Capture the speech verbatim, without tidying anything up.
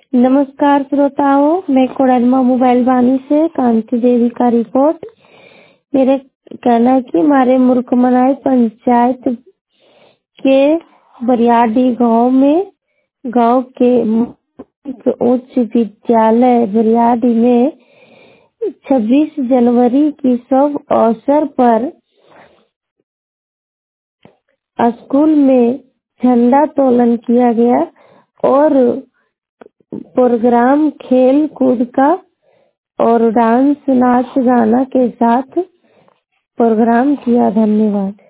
नमस्कार श्रोताओं, मैं कोडरमा मोबाइल वाणी से कांति देवी का रिपोर्ट। मेरे कहना है कि हमारे मुर्कमनाई पंचायत के बरियाडी गांव में गांव के मुख्य उच्च विद्यालय बरियाडी में छब्बीस जनवरी की शुभ अवसर पर स्कूल में झंडा तोलन किया गया और प्रोग्राम खेल कूद का और डांस नाच गाना के साथ प्रोग्राम किया। धन्यवाद।